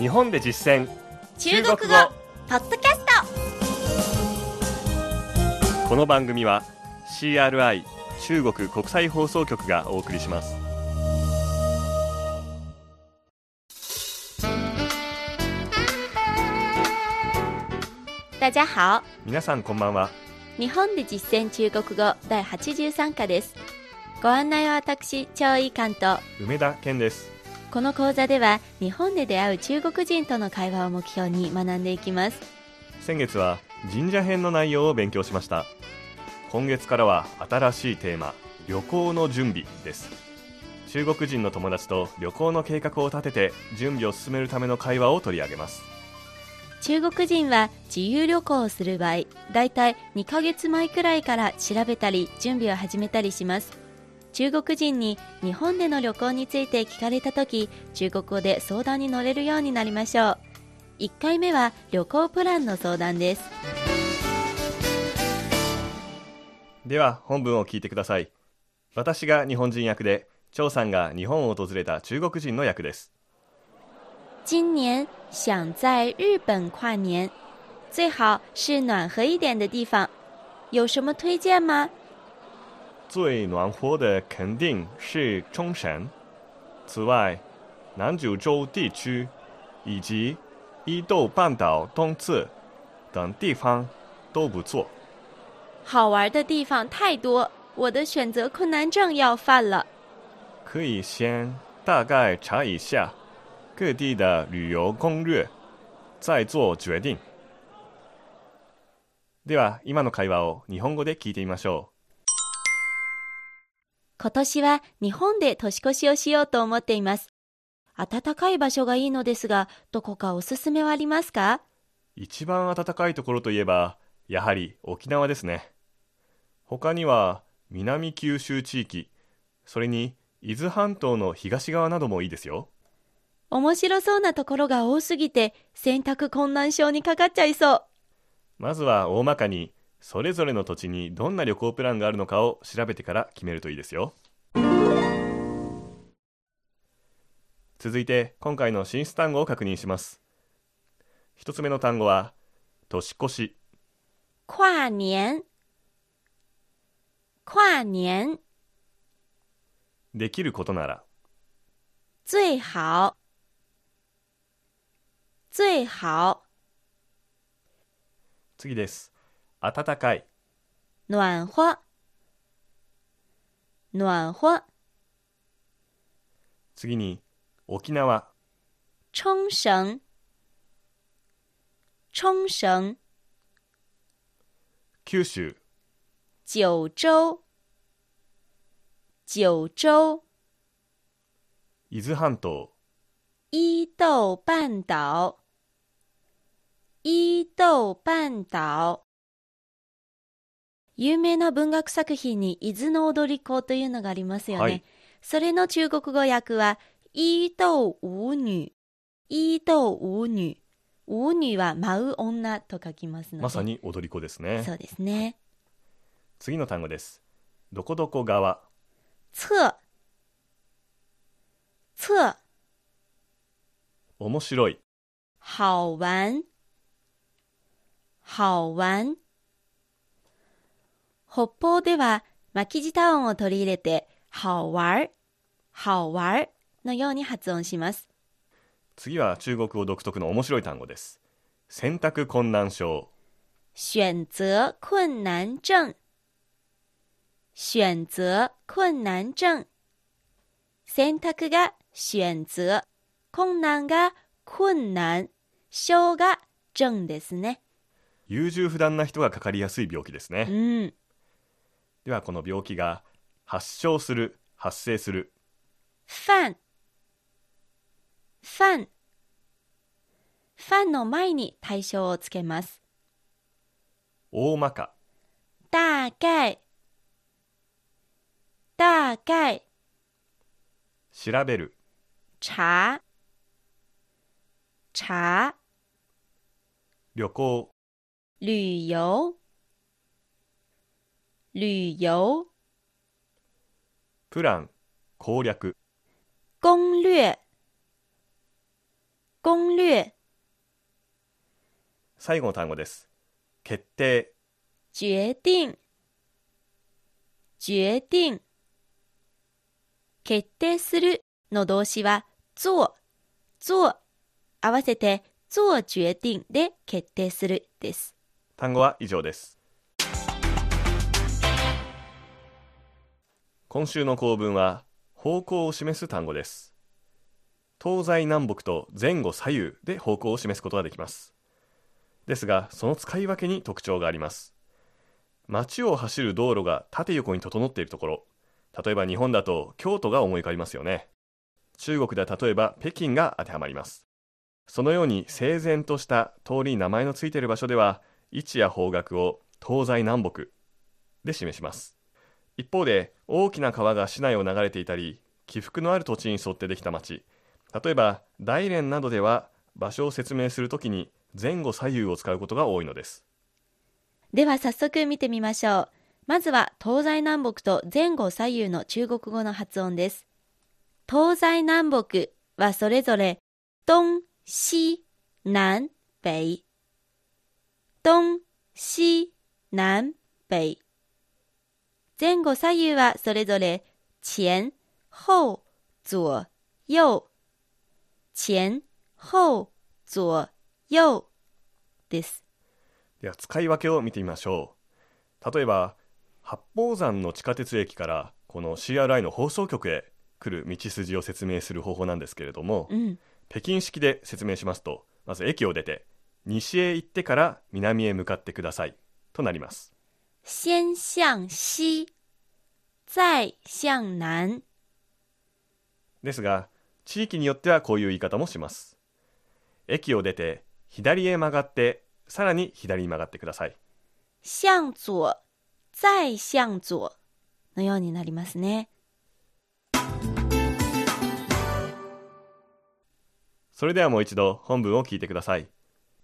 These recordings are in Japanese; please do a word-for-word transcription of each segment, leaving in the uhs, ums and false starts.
日本で実践中国語ポッドキャスト。 この番組は シーアールアイ 中国国際放送局がお送りします。 大家好。 皆さんこんばんは。 日本で実践中国語だいはちじゅうさん課です。ご案内は私、張井監と梅田健です。 この講座では日本で出会う中国人との会話を目標に学んでいきます。 先月は神社編の内容を勉強しました。今月からは新しいテーマ、旅行の準備です。中国人の友達と旅行の計画を立てて準備を進めるための会話を取り上げます。 中国人は自由旅行をする場合、だいたいにかげつまえくらいから調べたり準備を始めたりします。中国人に日本での旅行について聞かれたとき、中国語で相談に乗れるようになりましょう。いっかいめは旅行プランの相談です。 では本文を聞いてください。私が日本人役で、張さんが日本を訪れた中国人の役です。 今年想在日本跨年，最好是暖和一点的地方，有什么推荐吗？ 最暖和的肯定是冲绳，此外，南九州地区以及伊豆半岛东侧等地方都不错。 好玩的地方太多，我的选择困难症要犯了。 可以先大概查一下各地的旅游攻略，再做決定。では、今の会話を日本語で聞いてみましょう。 今年は日本で年越しをしようと思っています。暖かい場所がいいのですが、どこかおすすめはありますか？ 一番暖かいところといえば、やはり沖縄ですね。他には南九州地域、それに伊豆半島の東側などもいいですよ。 面白そうなところが多すぎて、選択困難症にかかっちゃいそう。 まずは大まかに、それぞれの土地にどんな旅行プランがあるのかを調べてから決めるといいですよ。続いて今回の進出単語を確認します。一つ目の単語は年越し。 跨年跨年できることなら。 最好最好。 次です。暖かい。 暖和暖和。 次に沖縄。 沖繩沖繩。 九州。 九州九州。 伊豆半島。 伊豆半島伊豆半島。有名な文学作品に伊豆の踊り子というのがありますよね。はい、それの中国語訳は伊豆舞女。伊豆舞女。舞女は舞う女と書きますので。 まさに踊り子ですね。 そうですね。 次の単語です。どこどこ側。 侧側。 面白い。 好玩好玩。北方では巻き舌音を取り入れて好玩好玩のように発音します。 次は中国語独特の面白い単語です。選択困難症。 選擇困難症選擇困難症。選択が選擇、困難が困難、症が症ですね。 優柔不断な人がかかりやすい病気ですね。 うん。 ではこの病気が発症する、発生する。 犯犯犯の前に対象をつけます。 大まか。 大概大概。 調べる。 查查。 旅行。 旅遊旅遊。 プラン、攻略。 攻略攻略、 最後の単語です。決定、 決定、決定。決定するの動詞は做、做、合わせて做決定で決定するです。 単語は以上です。今週の構文は方向を示す単語です。東西南北と前後左右で方向を示すことができます。ですが、その使い分けに特徴があります。街を走る道路が縦横に整っているところ、例えば日本だと京都が思い浮かびますよね。中国では例えば北京が当てはまります。そのように整然とした通りに名前のついている場所では、位置や方角を東西南北で示します。一方で、大きな川が市内を流れていたり、起伏のある土地に沿ってできた町、例えば大連などでは場所を説明するときに前後左右を使うことが多いのです。 では早速見てみましょう。まずは東西南北と前後左右の中国語の発音です。東西南北はそれぞれ東、西、南、北。東、西、南、北。前後左右はそれぞれ前、後、左、右。前、後、左、右です。 では使い分けを見てみましょう。例えば八宝山の地下鉄駅からこの シーアールアイ の放送局へ来る道筋を説明する方法なんですけれども、 うん、 北京式で説明しますと、まず駅を出て西へ行ってから南へ向かってくださいとなります。 先向西、再向南ですが、地域によってはこういう言い方もします。駅を出て左へ曲がってさらに左に曲がってください。 向左、再向左のようになりますね。 それではもう一度本文を聞いてください。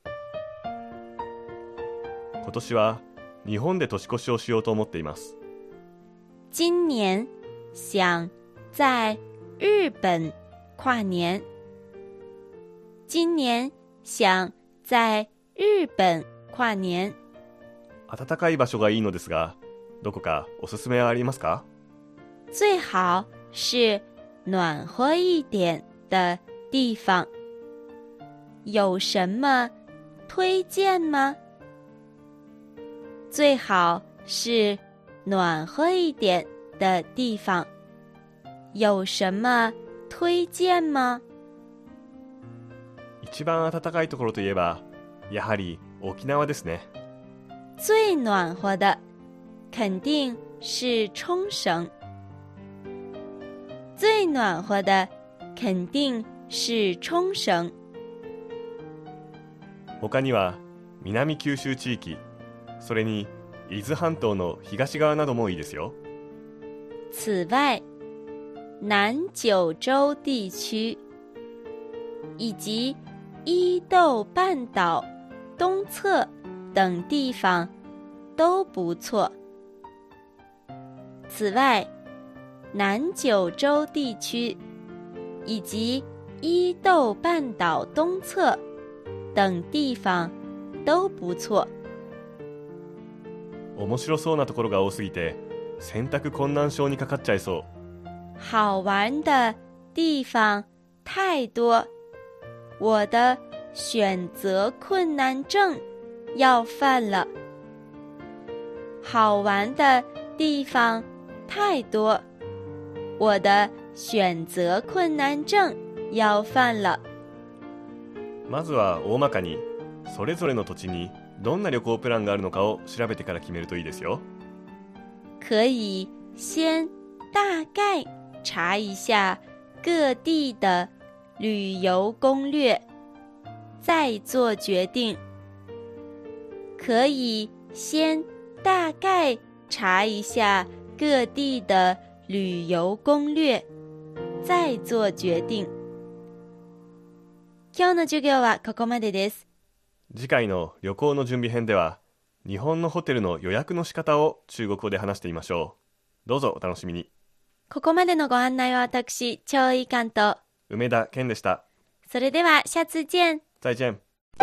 今年は日本で年越しをしようと思っています。 今年想在日本跨年。今年想在日本跨年。 暖かい場所がいいのですが、どこかおすすめはありますか？ 最好是暖和一点的地方。有什么推荐吗？最好是暖和一点的地方。有什么推荐吗？ 一番暖かいところといえば、やはり沖縄ですね。 最暖和的肯定是冲绳。最暖和的肯定是冲绳。 他には南九州地域、それに伊豆半島の東側などもいいですよ。 此外、南九州地区以及伊豆半岛东侧等地方都不错。此外，南九州地区以及伊豆半島東側等地方都不錯。 面白そうなところが多すぎて選択困難症にかかっちゃいそう。 好玩的地方太多，我的選擇困難症要犯了。好玩的地方太多，我的選擇困難症要犯了。 まずは大まかにそれぞれの土地にどんな旅行プランがあるのかを調べてから決めるといいですよ。 可以先大概查一下各地的旅遊攻略，再做決定。可以先大概查一下各地的旅遊攻略，再做決定。今日の授業はここまでです。 次回の旅行の準備編では、日本のホテルの予約の仕方を中国語で話してみましょう。どうぞお楽しみに。 ここまでのご案内は私、張井監と梅田健でした。 それでは下次見。 再见。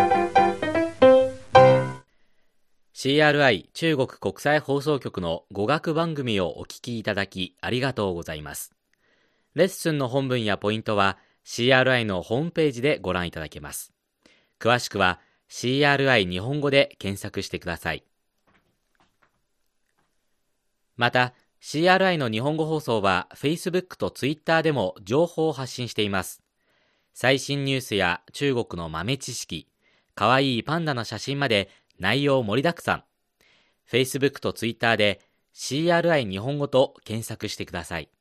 シーアールアイ 中国国際放送局の語学番組をお聞きいただきありがとうございます。レッスンの本文やポイントは シーアールアイ のホームページでご覧いただけます。詳しくは シーアールアイ 日本語で検索してください。また シーアールアイ の日本語放送は Facebook と Twitter でも情報を発信しています。最新ニュースや中国の豆知識、かわいいパンダの写真まで内容盛りだくさん。Facebook と Twitter で シーアールアイ 日本語と検索してください。